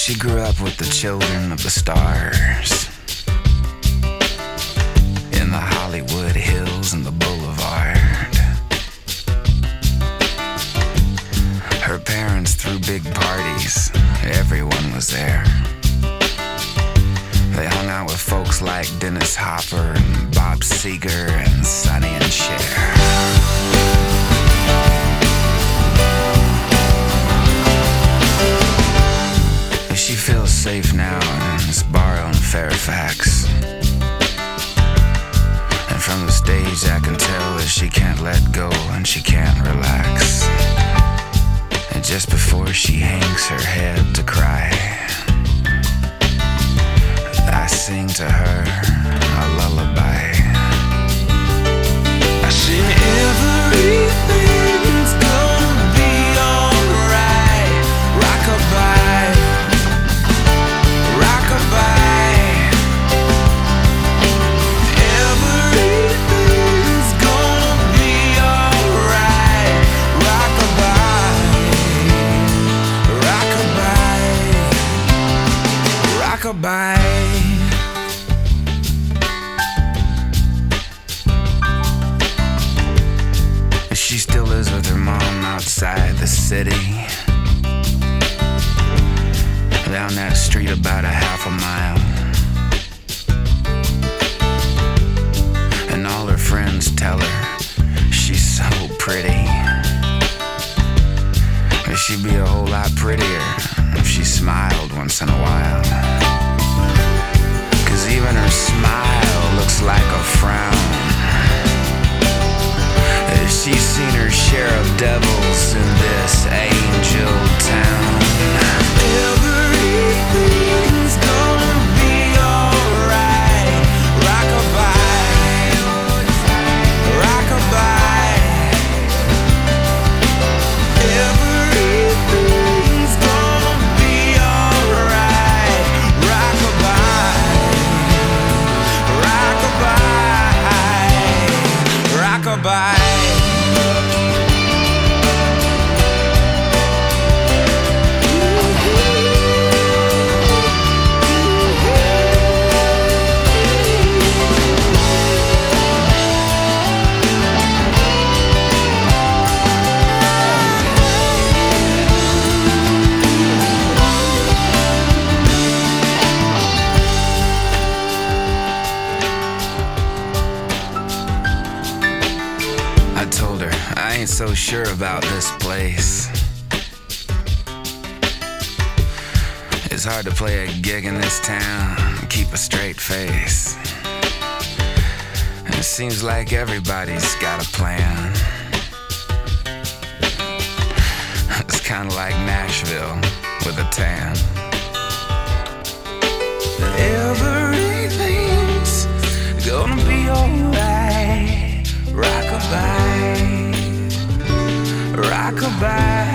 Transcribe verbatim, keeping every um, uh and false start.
She grew up with the children of the stars in the Hollywood Hills and the Boulevard. Her parents threw big parties. Everyone was there. They hung out with folks like Dennis Hopper and Bob Seger and Sonny and Cher. She feels safe now in this bar on Fairfax. And from the stage I can tell that she can't let go and she can't relax. And just before she hangs her head to cry, I sing to her a lullaby. I sing everything's gonna be alright. Rockabye, rockabye. Everything's gonna be alright. Rockabye, rockabye, rockabye. She still lives with her mom outside the city, down that street about a half a mile. And all her friends tell her she's so pretty. But she'd be a whole lot prettier if she smiled once in a while. 'Cause even her smile looks like a frown. She's seen her share of devils in this angel town. Everything's gonna be alright. Rockabye, rockabye. Everything's gonna be alright. Rockabye, rockabye, rockabye. I ain't so sure about this place. It's hard to play a gig in this town and keep a straight face. And it seems like everybody's got a plan. It's kinda like Nashville with a tan. Everything's gonna be alright. Rockabye, rockabye.